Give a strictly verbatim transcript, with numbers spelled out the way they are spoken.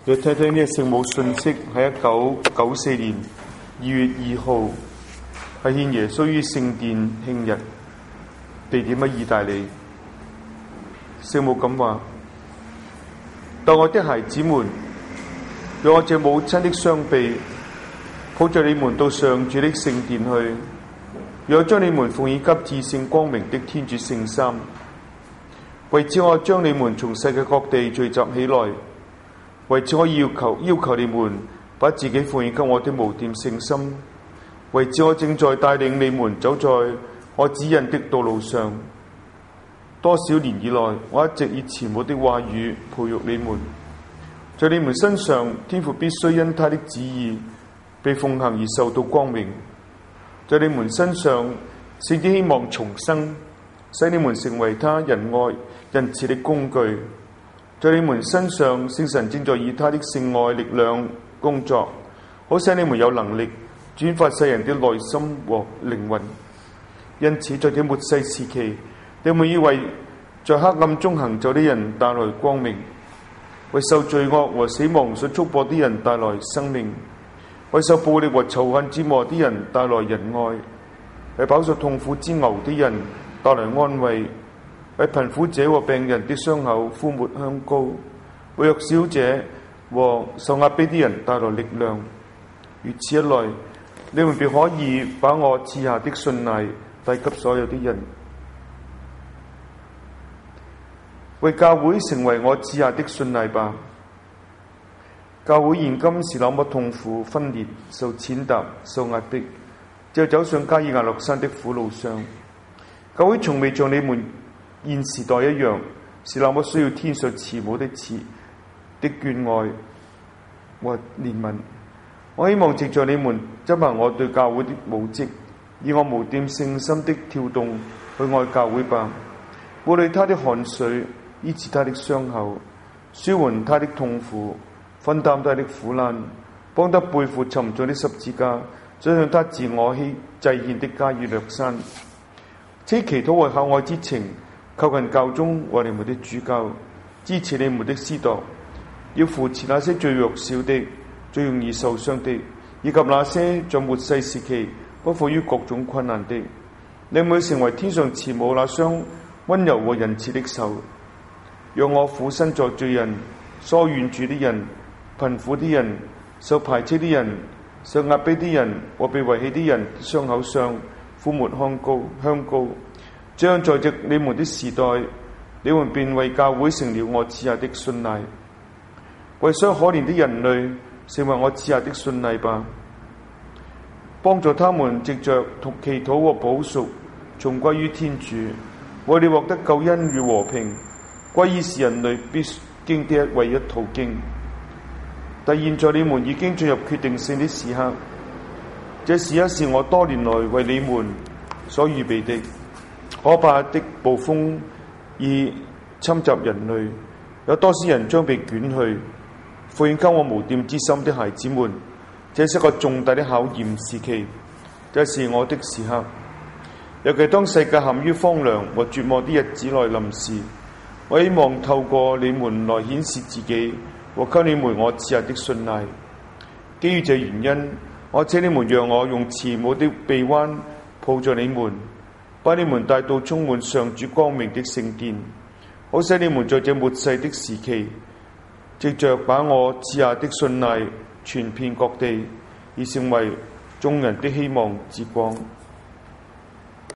要睇睇呢個聖母信息，喺一九九四年二月二號，係獻耶穌於聖殿慶日，地點喺意大利。聖母咁話：但我的孩子們，讓我這母親的雙臂抱着你們到上主的聖殿去，讓我將你們奉獻給至聖光明的天主聖三。為此我將你們從世界各地聚集起來，為此我要求要求你們把自己奉獻給我的無玷聖心。為此我正在帶領你們走在我指引的道路上。多少年以來，我一直以慈母的話語培育你們，在你們身上，天父必須因他的旨意被奉行而受到光明。在你們身上，聖子希望重生，使你們成為他仁愛仁慈的工具。在你們身上，聖神正在以他的聖愛力量工作，好使你們有能力轉發世人的內心和靈魂。因此，在這末世時期，你們要為在黑暗中行走的人帶來光明，為受罪惡和死亡所束縛的人帶來生命，為受暴力和仇恨折磨的人帶來仁愛，為飽受痛苦之熬的人帶來安慰，為貧苦者和病人的傷口敷抹香膏，為弱小者和受壓迫的人帶來力量。如此一來，你們便可以把我賜下的信賴帶給所有的人。為教會成為我賜下的信賴吧。教會現今是那麼痛苦、分裂、受踐踏、受壓迫，就走上加爾亞諾山的苦路上。教會從未像你們現時代一樣，是那麼需要天上慈母的慈的眷愛和憐憫。我希望藉着你們執行我對教會的母職，以我無玷聖心的跳動去愛教會吧。抹去他的汗水，醫治他的傷口，舒緩他的痛苦，分擔他的苦難，幫他背負沉重的十字架，走向他自我犧祭獻的加爾略山。此祈禱和孝愛之情，靠近教宗和你們的主教，支持你們的司鐸，要扶持那些最弱小的、最容易受傷的，以及那些在末世時期不負於各種困難的。你們會成為天上慈母那雙溫柔和仁慈的手，讓我俯身在罪人、疏遠住的人、貧苦的人、受排斥的人、受壓迫的人和被遺棄的人傷口上敷抹香膏，香膏。這樣在這你們的時代，你們便為教會成了我賜下的信賴，為所有可憐的人類成為我賜下的信賴吧。幫助他們藉着祈禱和補贖，重歸於天主，為了獲得救恩與和平。歸依是人類必經的唯一途徑。但現在你們已經進入決定性的時刻，這時刻是我多年來為你們所預備的。可怕的暴風已侵襲人類，有多少人將被捲去。奉獻給我無玷之心的孩子們，這是個重大的考驗時期，這是我的時刻。尤其當世界陷於荒涼和絕望的日子來臨時，我希望透過你們來顯示自己和給你們我賜下的信賴。基於這原因，我請你們讓我用慈母的臂彎抱着你們，把你們帶到充滿上主光明的聖殿，好使你們在這末世的時期，藉着把我賜下的信賴傳遍各地，而成為眾人的希望之光。